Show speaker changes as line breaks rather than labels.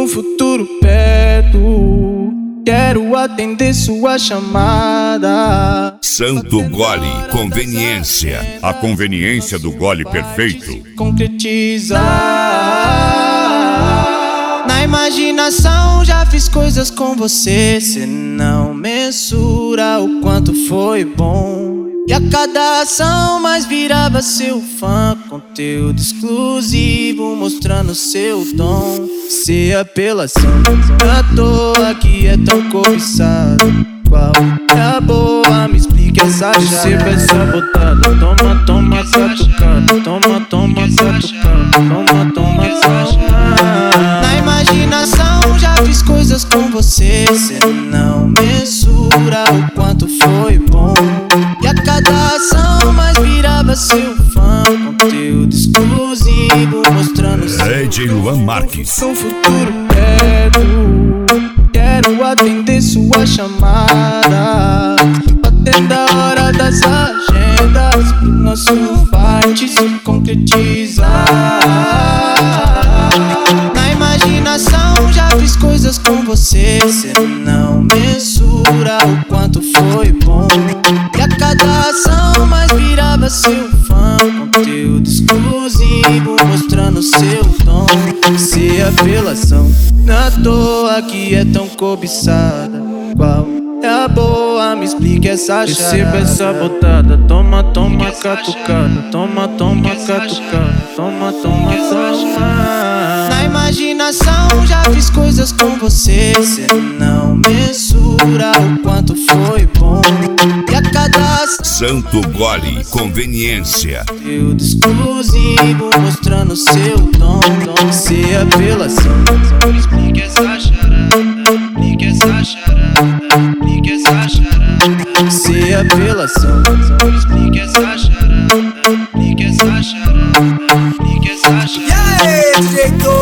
no futuro perto, quero atender sua chamada.
Santo Gole Conveniência. A conveniência do gole perfeito.
Concretizar. Na imaginação já fiz coisas com você, cê não mensura o quanto foi bom. E a cada ação mais virava seu fã, conteúdo exclusivo mostrando seu dom. Se apelação à toa que é tão cobiçado, qual é a boa? Me explique essa chave.
Receba essa botada, toma, toma, catucada. Toma, toma, catucada. Toma, toma, catucada.
Na imaginação já fiz coisas com você, cê não mensura o quanto foi bom. E a cada ação mais virava seu fã, conteúdo exclusivo mostrando seu
DJ Luan Marques.
no futuro perto, quero atender sua chamada. Batendo a hora das agendas pro nosso fight se concretizar. Na imaginação já fiz coisas com você, cê não mensura o quanto foi bom. E a cada ação mais virava seu fã, conteúdo exclusivo mostrando seu dom. Se apelação na toa que é tão cobiçada, qual é a boa? Me explique essa chave.
Receba essa botada, toma, toma, catucada. Toma, toma, catucada. Toma, toma, catucada.
Na imaginação já fiz coisas com você, cê não mensura o quanto foi bom. E a cada
Santo Gole Conveniência.
conteúdo exclusivo mostrando seu dom. Se apelação, me explique essa charada. Explique essa charada. Explique essa charada. Se apelação, me explique essa charada. Explique essa charada. Explique essa charada.
E aí, DJ